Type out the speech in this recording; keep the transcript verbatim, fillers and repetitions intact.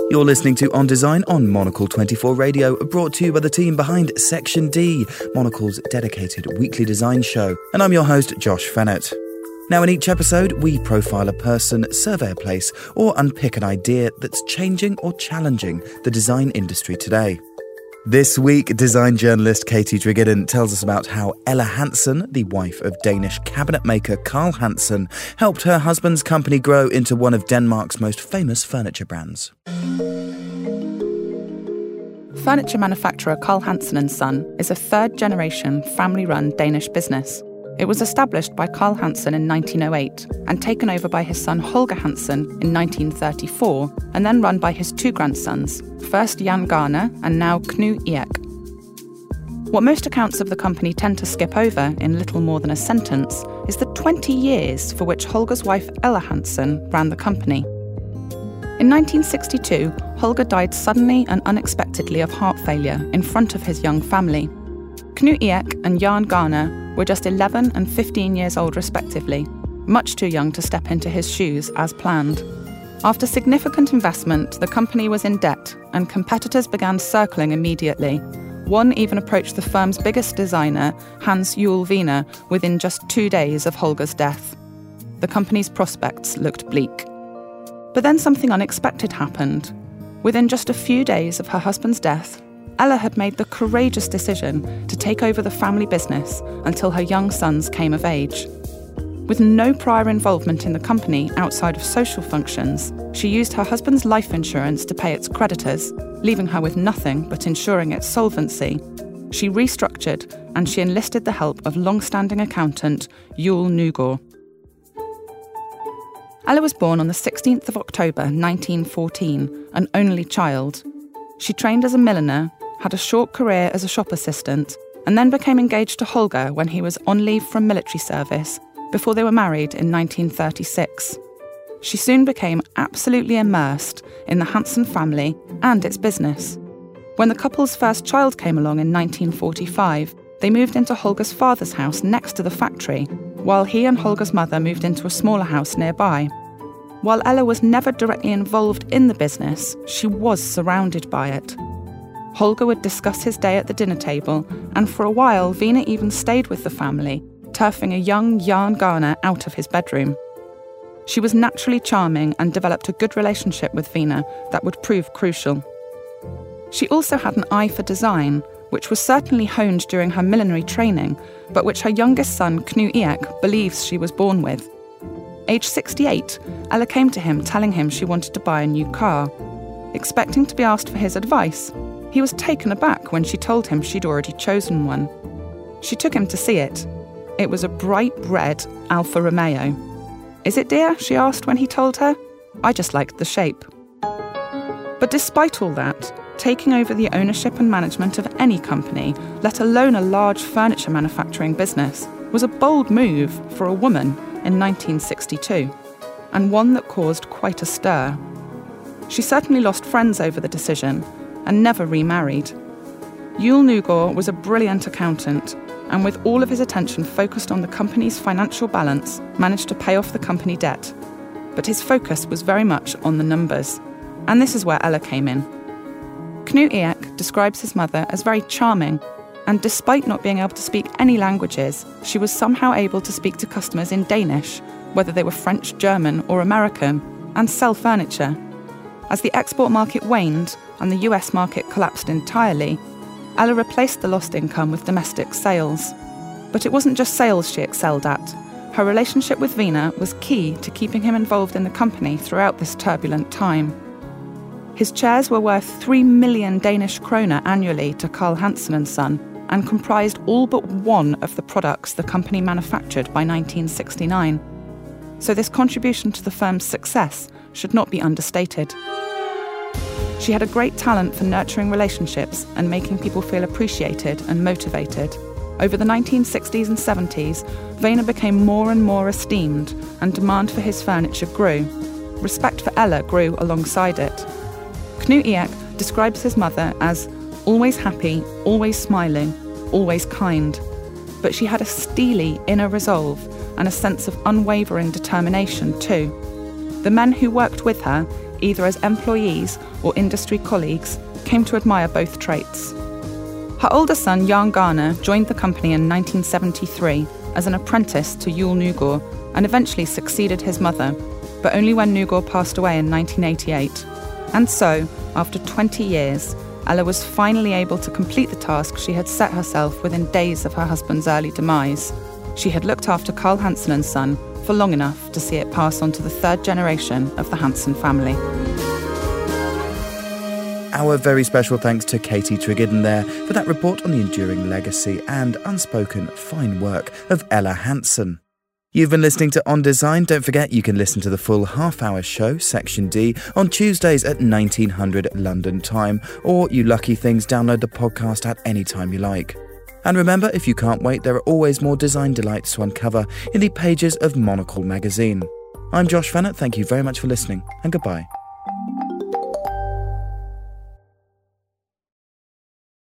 You're listening to On Design on Monocle twenty-four Radio, brought to you by the team behind Section D, Monocle's dedicated weekly design show. And I'm your host, Josh Fennett. Now, in each episode, we profile a person, survey a place, or unpick an idea that's changing or challenging the design industry today. This week, design journalist Katie Drigiden tells us about how Ella Hansen, the wife of Danish cabinet maker Carl Hansen, helped her husband's company grow into one of Denmark's most famous furniture brands. Furniture manufacturer Carl Hansen and Son is a third-generation, family-run Danish business. It was established by Carl Hansen in nineteen oh eight and taken over by his son Holger Hansen in nineteen thirty-four, and then run by his two grandsons, first Jan Garner and now Knud Erik. What most accounts of the company tend to skip over in little more than a sentence is the twenty years for which Holger's wife Ella Hansen ran the company. In nineteen sixty-two, Holger died suddenly and unexpectedly of heart failure in front of his young family. Knud Erik and Jan Garner were just eleven and fifteen years old respectively, much too young to step into his shoes as planned. After significant investment, the company was in debt and competitors began circling immediately. One even approached the firm's biggest designer, Hans Juul Wiener, within just two days of Holger's death. The company's prospects looked bleak. But then something unexpected happened. Within just a few days of her husband's death, Ella had made the courageous decision to take over the family business until her young sons came of age. With no prior involvement in the company outside of social functions, she used her husband's life insurance to pay its creditors, leaving her with nothing but ensuring its solvency. She restructured and she enlisted the help of long-standing accountant Juul Nygaard. Ella was born on the sixteenth of October nineteen fourteen, an only child. She trained as a milliner, had a short career as a shop assistant, and then became engaged to Holger when he was on leave from military service, before they were married in nineteen thirty-six. She soon became absolutely immersed in the Hansen family and its business. When the couple's first child came along in nineteen forty-five, they moved into Holger's father's house next to the factory, while he and Holger's mother moved into a smaller house nearby. While Ella was never directly involved in the business, she was surrounded by it. Holger would discuss his day at the dinner table, and for a while Wiener even stayed with the family, turfing a young Jan Garner out of his bedroom. She was naturally charming and developed a good relationship with Wiener that would prove crucial. She also had an eye for design, which was certainly honed during her millinery training, but which her youngest son Knud Erik believes she was born with. Age sixty-eight, Ella came to him telling him she wanted to buy a new car. Expecting to be asked for his advice, he was taken aback when she told him she'd already chosen one. She took him to see it. It was a bright red Alfa Romeo. "Is it, dear?" she asked when he told her. "I just liked the shape." But despite all that, taking over the ownership and management of any company, let alone a large furniture manufacturing business, was a bold move for a woman in nineteen sixty-two, and one that caused quite a stir. She certainly lost friends over the decision and never remarried. Juul Nygaard was a brilliant accountant, and with all of his attention focused on the company's financial balance, managed to pay off the company debt. But his focus was very much on the numbers, and this is where Ella came in. Knud Erik describes his mother as very charming, and despite not being able to speak any languages, she was somehow able to speak to customers in Danish, whether they were French, German or American, and sell furniture. As the export market waned and the U S market collapsed entirely, Ella replaced the lost income with domestic sales. But it wasn't just sales she excelled at. Her relationship with Wiener was key to keeping him involved in the company throughout this turbulent time. His chairs were worth three million Danish kroner annually to Carl Hansen and Son, and comprised all but one of the products the company manufactured by nineteen sixty-nine. So this contribution to the firm's success should not be understated. She had a great talent for nurturing relationships and making people feel appreciated and motivated. Over the nineteen sixties and seventies, Wiener became more and more esteemed, and demand for his furniture grew. Respect for Ella grew alongside it. Knud Erik describes his mother as always happy, always smiling, always kind. But she had a steely inner resolve and a sense of unwavering determination too. The men who worked with her, either as employees or industry colleagues, came to admire both traits. Her older son, Jan Garner, joined the company in nineteen seventy-three as an apprentice to Yul Nugor and eventually succeeded his mother, but only when Nugor passed away in nineteen eighty-eight. And so, after twenty years, Ella was finally able to complete the task she had set herself within days of her husband's early demise. She had looked after Carl Hansen and Son for long enough to see it pass on to the third generation of the Hansen family. Our very special thanks to Katie Tregidden there for that report on the enduring legacy and unspoken fine work of Ella Hansen. You've been listening to On Design. Don't forget you can listen to the full half-hour show, Section D, on Tuesdays at nineteen hundred London time, or, you lucky things, download the podcast at any time you like. And remember, if you can't wait, there are always more design delights to uncover in the pages of Monocle magazine. I'm Josh Fennett, thank you very much for listening, and goodbye.